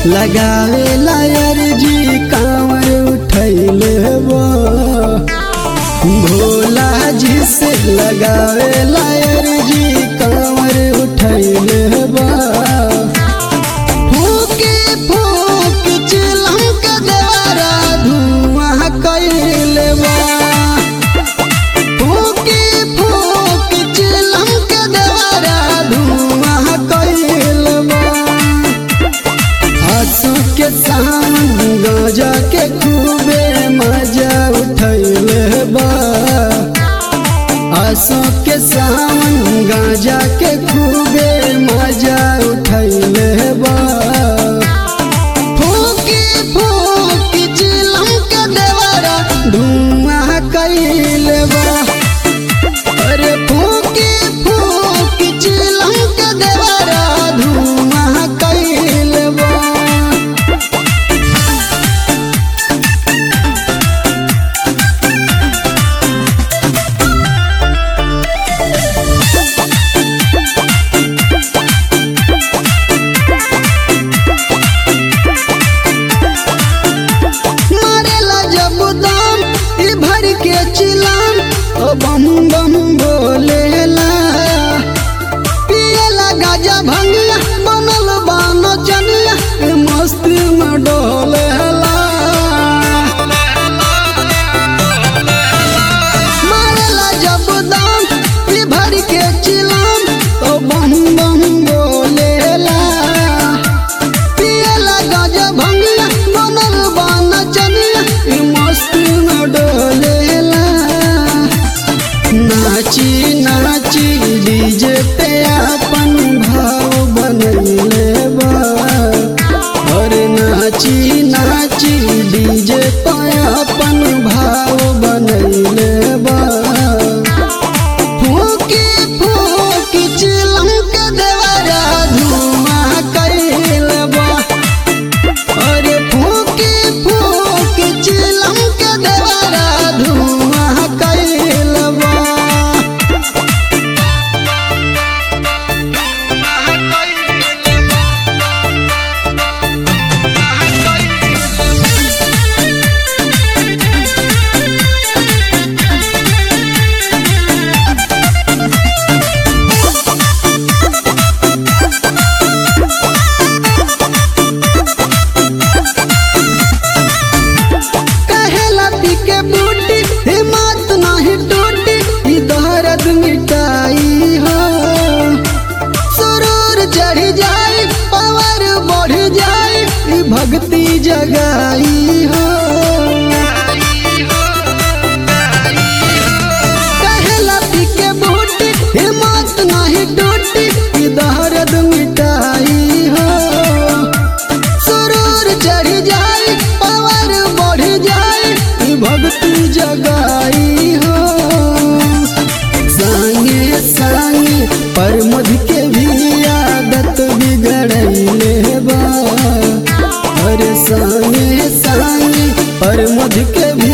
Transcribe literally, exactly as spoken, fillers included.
लगावे लायर जी कांवर उठैले बा भोला जी से लगावे लायर जी कांवर उठैले बा फूके फूक चिलम के द्वारा धुआं कैले बा फूके फूक चिलम के द्वारा धुआं कैले बा आंसू के सावन गाजा के खूबे मजा उठैले बा आंसू के सावन गाजा के खूबे मजा उठैले बा फूकी फूकी चिलम के देवरा धुआं कैले बा अरे फूकी फूकी चिलम के देवरा धुआं कैले बा बम बम बोलेला पियला गाजा भंगिया बनल बान चनिया मस्ती में डोलेला मारेला जब दाम ई भर के चिलाम तो बम बम बोलेला पियला गाजा भंगिया बनल बान चनिया मस्ती में डोलेला नाची नाची डीजे पे अपन भाव बनैले बा और नाची नाची डीजे पे अपन भाव बनैले बा फूकी फूकी चिलम के देवरा धुआं कैले बा और फूकी फूकी चिलम के देवरा धुआं कैले बा मिटाई हो सुरूर चढ़ जाए पावर बढ़ जाए भक्ति जगाई हो कहला पी के बूटी हिम्मत नहीं टूटी दर्द मिटाई हो सुरूर चढ़ जाए पावर बढ़ जाए भक्ति जगाई हो संगे संगे पर मध के भी आदत बिगड़ैले बा अरे संगे संगे पर मध के भी